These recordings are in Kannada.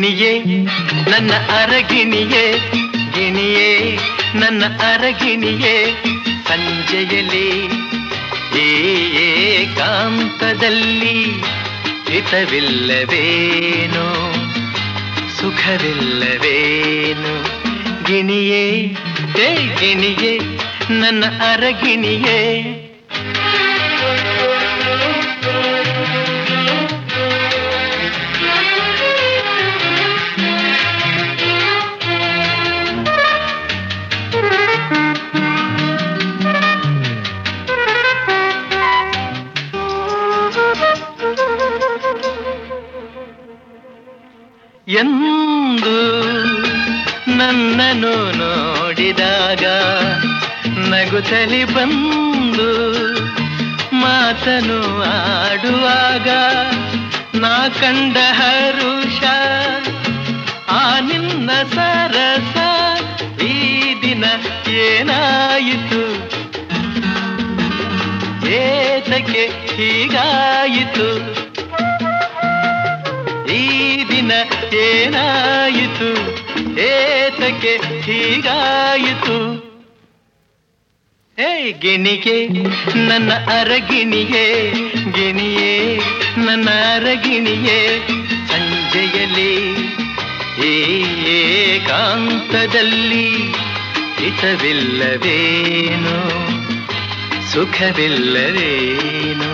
ಗಿಣಿಯೇ ನನ್ನ ಅರಗಿಣಿಯೇ, ಗಿಣಿಯೇ ನನ್ನ ಅರಗಿಣಿಯೇ, ಸಂಜೆಯಲ್ಲಿ ಏಕಾಂತದಲ್ಲಿ ಹಿತವಿಲ್ಲವೇನೋ ಸುಖವಿಲ್ಲವೇನೋ. ಗಿಣಿಯೇ ಹೇ ಗಿಣಿಯೇ ನನ್ನ ಅರಗಿಣಿಯೇ. ಎಂದು ನನ್ನನ್ನು ನೋಡಿದಾಗ ನಗುತ್ತಲಿ ಬಂದು ಮಾತನು ಆಡುವಾಗ ನಾ ಕಂಡ ಹರುಷ ಆ ನಿನ್ನ ಸರಸ ಈ ದಿನ ಏನಾಯಿತು, ಏತಕ್ಕೆ ಹೀಗಾಯಿತು, ಈ ದಿನ ಏನಾಯಿತು, ಏತಕ್ಕೆ ಹೀಗಾಯಿತು. ಹೇ ಗಿಣಿಯೇ ನನ್ನ ಅರಗಿಣಿಯೇ, ಗಿಣಿಯೇ ನನ್ನ ಅರಗಿಣಿಯೇ, ಸಂಜೆಯಲ್ಲಿ ಏಕಾಂತದಲ್ಲಿ ಹಿತವಿಲ್ಲವೇನೋ ಸುಖವಿಲ್ಲವೇನೋ.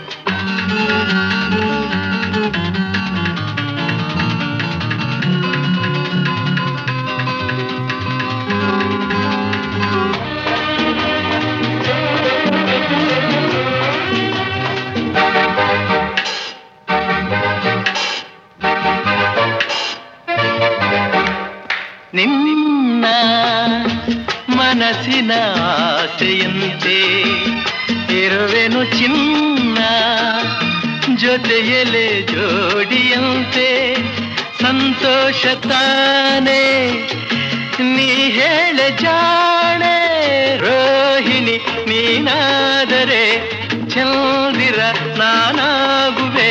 ನಿನ್ನ ಮನಸ್ಸಿನ ಆಸೆಯಂತೆ ಇರುವೆನು ಚಿನ್ನ, ಜೊತೆಯಲೆ ಜೋಡಿಯಂತೆ ಸಂತೋಷ ತಾನೇ ನೀ ಹೇಳ ಜಾಣೆ. ರೋಹಿಣಿ ನೀನಾದರೆ ಚಂದಿರ ನಾನಾಗುವೆ.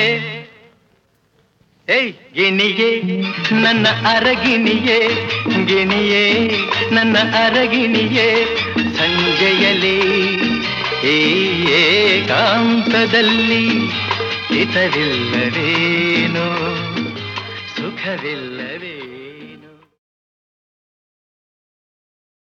ಏಯ್ ಗಿಣಿಯೇ ನನ್ನ ಅರಗಿಣಿಯೇ, ಗಿಣಿಯೇ ನನ್ನ ಅರಗಿಣಿಯೇ, ಸಂಜೆಯಲ್ಲಿ ಏಕಾಂತದಲ್ಲಿ ಹಿತವಿಲ್ಲವೇನೋ ಸುಖವಿಲ್ಲವೇನೋ.